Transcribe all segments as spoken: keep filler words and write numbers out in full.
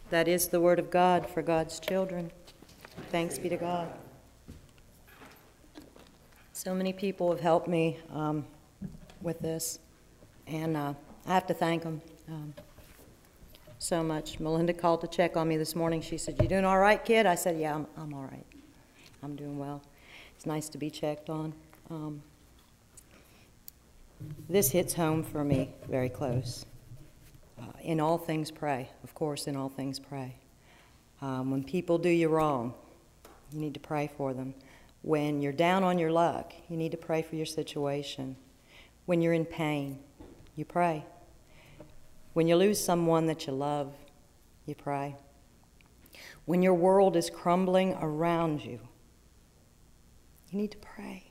That is the word of God for God's children. Thanks be to God. So many people have helped me um, with this, and uh, I have to thank them um, so much. Melinda called to check on me this morning. She said, "You doing all right, kid?" I said, "Yeah, I'm, I'm all right. I'm doing well." It's nice to be checked on. Um, this hits home for me very close. Uh, in all things, pray. Of course, in all things, pray. Um, when people do you wrong, you need to pray for them. When you're down on your luck, you need to pray for your situation. When you're in pain, you pray. When you lose someone that you love, you pray. When your world is crumbling around you, you need to pray.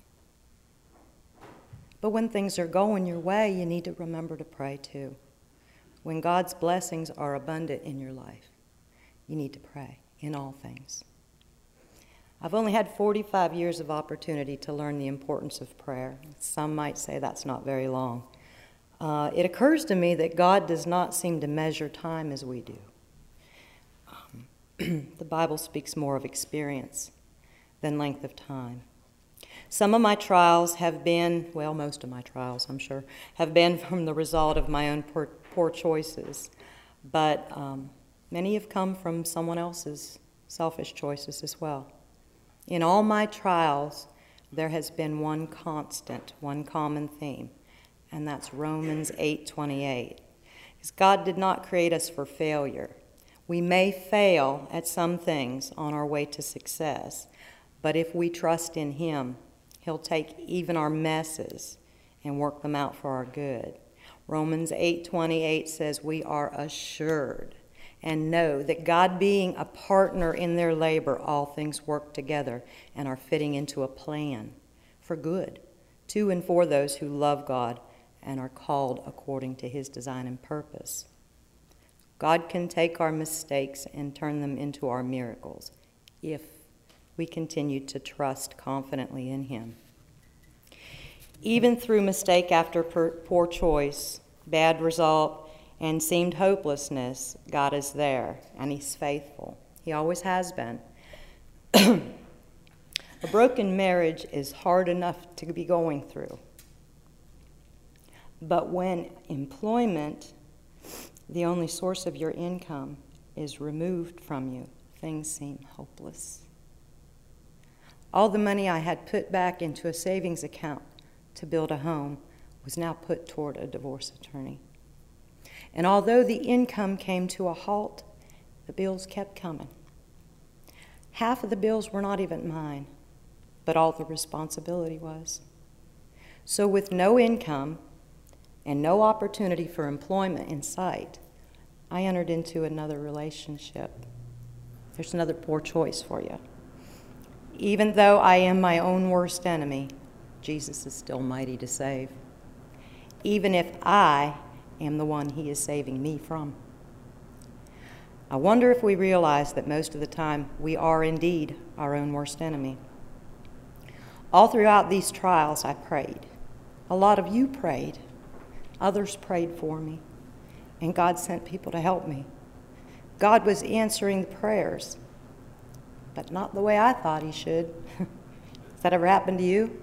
But when things are going your way, you need to remember to pray too. When God's blessings are abundant in your life, you need to pray in all things. I've only had forty-five years of opportunity to learn the importance of prayer. Some might say that's not very long. Uh, it occurs to me that God does not seem to measure time as we do. Um, the Bible speaks more of experience than length of time. Some of my trials have been, well, most of my trials, I'm sure, have been from the result of my own poor, poor choices. But um, many have come from someone else's selfish choices as well. In all my trials, there has been one constant, one common theme, and that's Romans eight twenty-eight. Because God did not create us for failure. We may fail at some things on our way to success, but if we trust in Him, He'll take even our messes and work them out for our good. Romans eight twenty-eight says we are assured and know that God being a partner in their labor, all things work together and are fitting into a plan for good to and for those who love God and are called according to His design and purpose. God can take our mistakes and turn them into our miracles if we continue to trust confidently in Him. Even through mistake after poor choice, bad result, and seemed hopelessness, God is there, and He's faithful. He always has been. A broken marriage is hard enough to be going through. But when employment, the only source of your income, is removed from you, things seem hopeless. All the money I had put back into a savings account to build a home was now put toward a divorce attorney. And although the income came to a halt, the bills kept coming. Half of the bills were not even mine, but all the responsibility was. So with no income and no opportunity for employment in sight, I entered into another relationship. There's another poor choice for you. Even though I am my own worst enemy, Jesus is still mighty to save. Even if I am the one He is saving me from. I wonder if we realize that most of the time we are indeed our own worst enemy. All throughout these trials I prayed. A lot of you prayed. Others prayed for me. And God sent people to help me. God was answering the prayers, but not the way I thought He should. Has that ever happened to you?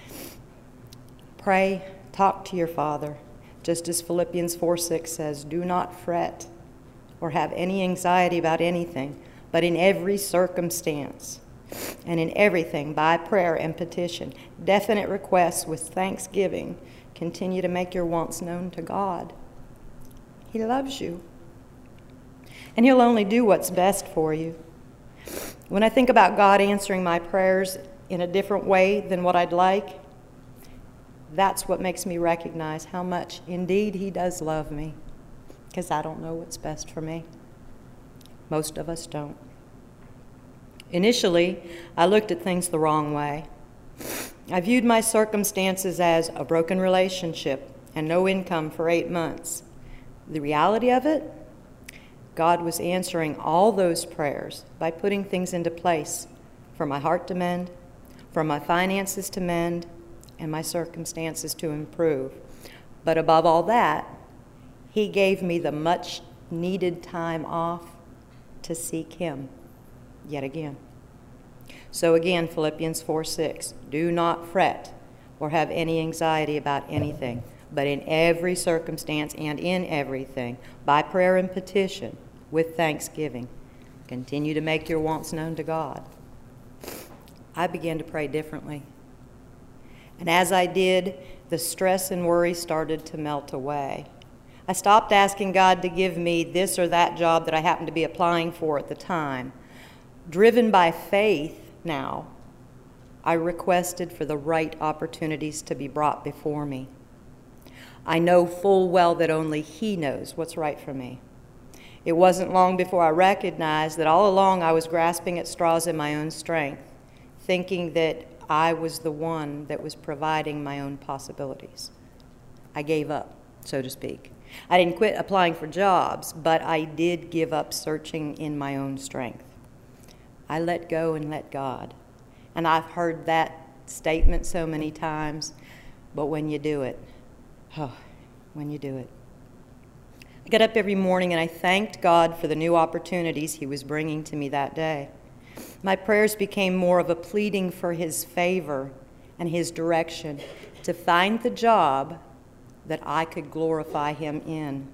Pray, talk to your Father. Just as Philippians four six says, do not fret or have any anxiety about anything, but in every circumstance and in everything, by prayer and petition, definite requests with thanksgiving, continue to make your wants known to God. He loves you, and He'll only do what's best for you. When I think about God answering my prayers in a different way than what I'd like, that's what makes me recognize how much indeed He does love me, because I don't know what's best for me. Most of us don't. Initially, I looked at things the wrong way. I viewed my circumstances as a broken relationship and no income for eight months. The reality of it, God was answering all those prayers by putting things into place for my heart to mend, for my finances to mend, and my circumstances to improve. But above all that, He gave me the much needed time off to seek him yet again. So again, Philippians four six, do not fret or have any anxiety about anything, but in every circumstance and in everything, by prayer and petition, with thanksgiving, continue to make your wants known to God. I began to pray differently. And as I did, the stress and worry started to melt away. I stopped asking God to give me this or that job that I happened to be applying for at the time. Driven by faith now, I requested for the right opportunities to be brought before me. I know full well that only He knows what's right for me. It wasn't long before I recognized that all along I was grasping at straws in my own strength, thinking that I was the one that was providing my own possibilities. I gave up, so to speak. I didn't quit applying for jobs, but I did give up searching in my own strength. I let go and let God. And I've heard that statement so many times, but when you do it, oh, when you do it. I got up every morning and I thanked God for the new opportunities He was bringing to me that day. My prayers became more of a pleading for His favor and His direction to find the job that I could glorify Him in.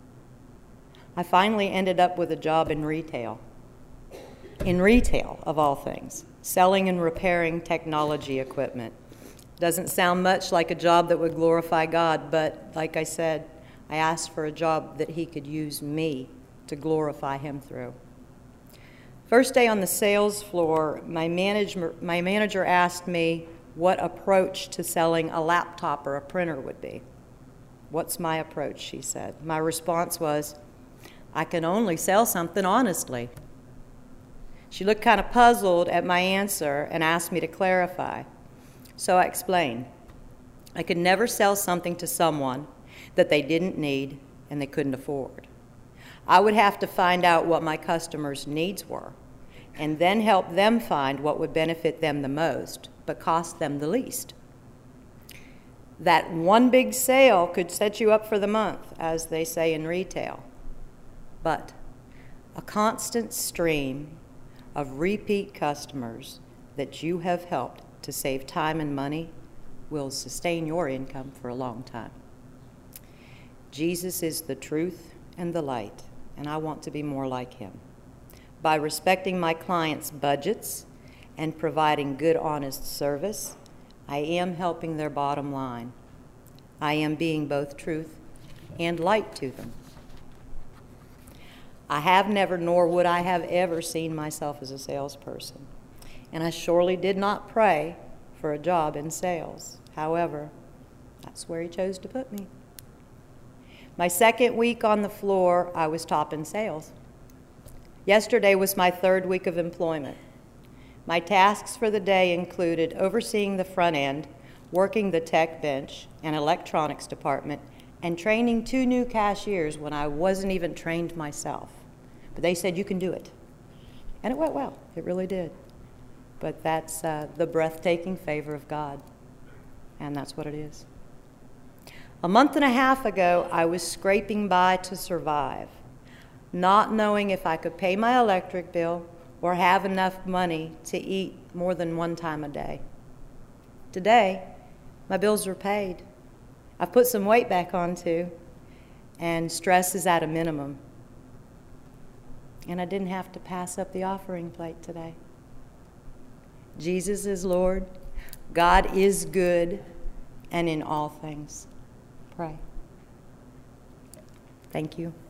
I finally ended up with a job in retail. In retail, of all things, selling and repairing technology equipment. Doesn't sound much like a job that would glorify God, but like I said, I asked for a job that He could use me to glorify Him through. First day on the sales floor, my manager, my manager asked me what approach to selling a laptop or a printer would be. What's my approach, she said. My response was, I can only sell something honestly. She looked kind of puzzled at my answer and asked me to clarify. So I explained. I could never sell something to someone that they didn't need and they couldn't afford. I would have to find out what my customers' needs were and then help them find what would benefit them the most but cost them the least. That one big sale could set you up for the month, as they say in retail. But a constant stream of repeat customers that you have helped to save time and money will sustain your income for a long time. Jesus is the truth and the light, and I want to be more like Him. By respecting my clients' budgets and providing good, honest service, I am helping their bottom line. I am being both truth and light to them. I have never, nor would I have ever seen myself as a salesperson. And I surely did not pray for a job in sales. However, that's where He chose to put me. My second week on the floor, I was top in sales. Yesterday was my third week of employment. My tasks for the day included overseeing the front end, working the tech bench and electronics department, and training two new cashiers when I wasn't even trained myself. But they said, you can do it. And it went well. It really did. But that's uh, the breathtaking favor of God. And that's what it is. A month and a half ago, I was scraping by to survive, not knowing if I could pay my electric bill or have enough money to eat more than one time a day. Today, my bills are paid. I've put some weight back on too, and stress is at a minimum. And I didn't have to pass up the offering plate today. Jesus is Lord, God is good, and in all things, pray. Thank you.